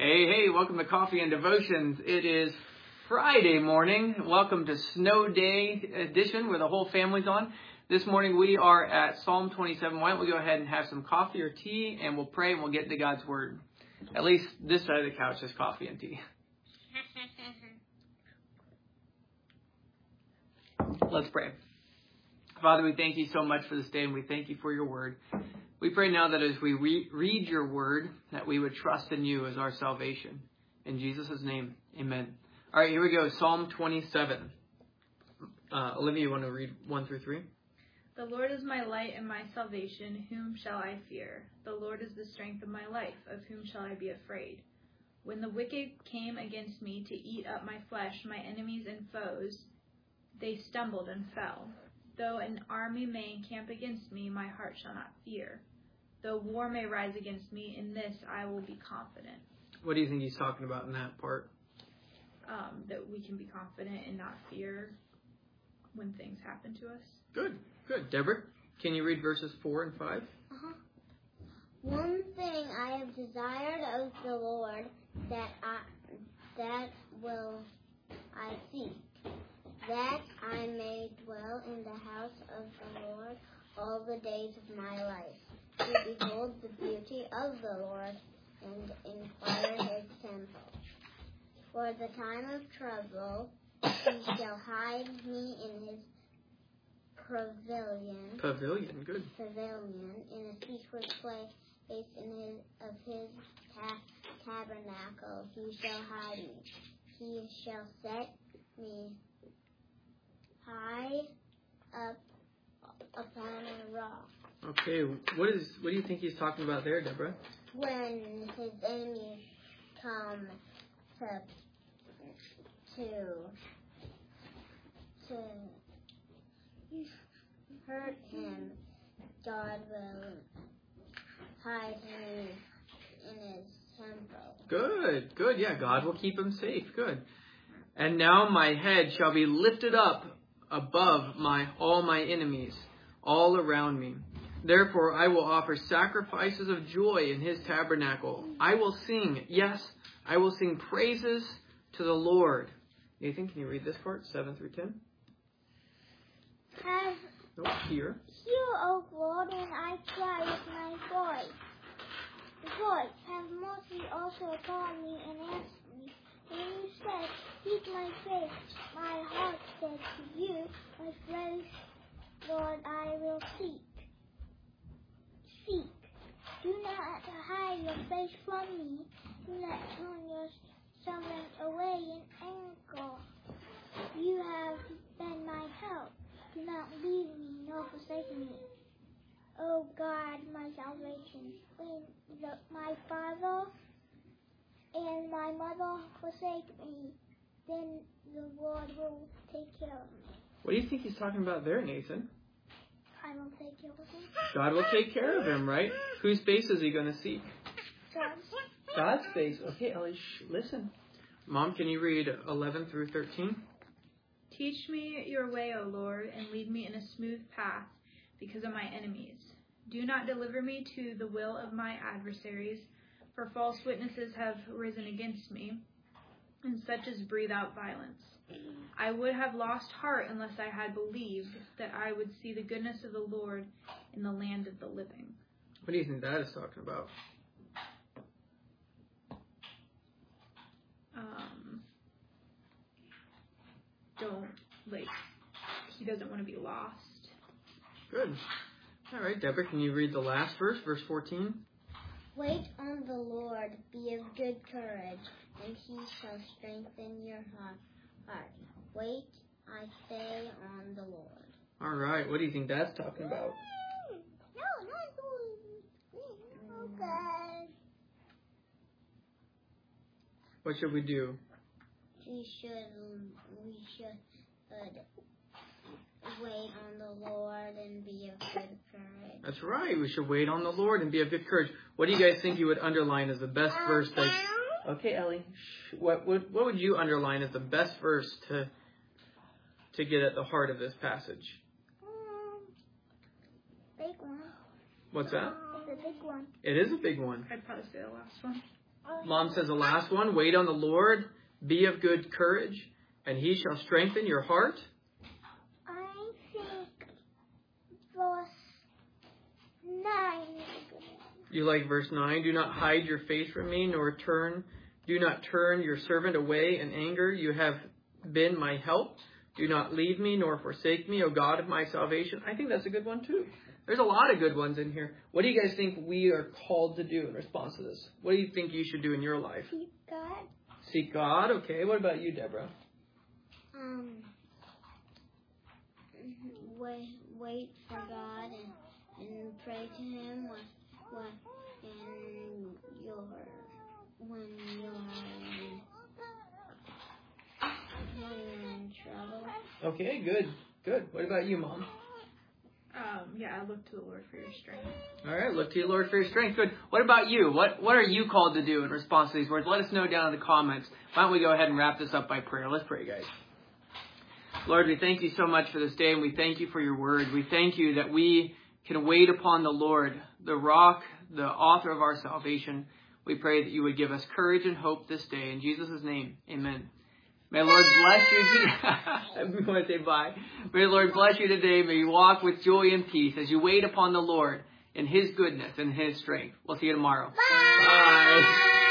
Hey, welcome to Coffee and Devotions. It is Friday morning. Welcome to Snow Day edition where the whole family's on. This morning we are at Psalm 27. Why don't we go ahead and have some coffee or tea and we'll pray and we'll get into God's Word. At least this side of the couch is coffee and tea. Let's pray. Father, we thank you so much for this day and we thank you for your Word. We pray now that as we read your word, that we would trust in you as our salvation. In Jesus' name, amen. All right, here we go. Psalm 27. Olivia, you want to read 1 through 3? The Lord is my light and my salvation. Whom shall I fear? The Lord is the strength of my life. Of whom shall I be afraid? When the wicked came against me to eat up my flesh, my enemies and foes, they stumbled and fell. Though an army may encamp against me, my heart shall not fear. Though war may rise against me, in this I will be confident. What do you think he's talking about in that part? That we can be confident and not fear when things happen to us. Good. Deborah, can you read verses 4 and 5? One thing I have desired of the Lord, that will I seek, that I may dwell in the house of the Lord all the days of my life, to behold the beauty of the Lord and inquire his temple. For the time of trouble he shall hide me in his pavilion. Good. Pavilion, in a secret place of his tabernacle he shall hide me. He shall set me high up upon a rock. Okay, what do you think he's talking about there, Deborah? When his enemies come to hurt him, God will hide him in his temple. Good. Yeah, God will keep him safe. Good. And now my head shall be lifted up above all my enemies, all around me. Therefore I will offer sacrifices of joy in his tabernacle. I will sing, yes, I will sing praises to the Lord. Nathan, can you read this part, 7 through 10? Here. Hear, O Lord, when I cry with my voice. Have mercy also upon me and answer me. When you said, seek my face, my heart said to you, my face, Lord, I will seek. Do not hide your face from me. Do not turn your servant away in anger. You have been my help. Do not leave me nor forsake me. O God, my salvation. When my father and my mother forsake me, then the Lord will take care of me. What do you think he's talking about there, Nathan? I will take care of him. God will take care of him, right? Whose face is he going to seek? God's face. Okay, Ellie, listen. Mom, can you read 11 through 13? Teach me your way, O Lord, and lead me in a smooth path because of my enemies. Do not deliver me to the will of my adversaries, for false witnesses have risen against me, and such as breathe out violence. I would have lost heart unless I had believed that I would see the goodness of the Lord in the land of the living. What do you think that is talking about? He doesn't want to be lost. Good. All right, Deborah, can you read the last verse 14? Wait on the Lord, be of good courage, and he shall strengthen your heart. Wait, I say, on the Lord. All right, what do you think that's talking about? Okay. What should we do? We should wait on the Lord and be of good courage. That's right. We should wait on the Lord and be of good courage. What do you guys think you would underline as the best verse? Okay, Ellie. What would you underline as the best verse to get at the heart of this passage? Big one. What's that? It's a big one. It is a big one. I'd probably say the last one. Mom says the last one, wait on the Lord, be of good courage, and he shall strengthen your heart. I think verse 9. You like verse 9? Do not hide your face from me, do not turn your servant away in anger. You have been my help. Do not leave me nor forsake me, O God of my salvation. I think that's a good one too. There's a lot of good ones in here. What do you guys think we are called to do in response to this? What do you think you should do in your life? Seek God. Seek God. Okay. What about you, Deborah? Wait for God and pray to Him when you're in trouble. Okay, good. Good. What about you, Mom? I look to the Lord for your strength. All right, look to your Lord for your strength. Good. What about you? What are you called to do in response to these words? Let us know down in the comments. Why don't we go ahead and wrap this up by prayer? Let's pray, guys. Lord, we thank you so much for this day, and we thank you for your word. We thank you that we can wait upon the Lord, the rock, the author of our salvation. We pray that you would give us courage and hope this day. In Jesus' name, amen. May the Lord bless you. We want to say bye. May the Lord bless you today. May you walk with joy and peace as you wait upon the Lord in his goodness and his strength. We'll see you tomorrow. Bye. Bye.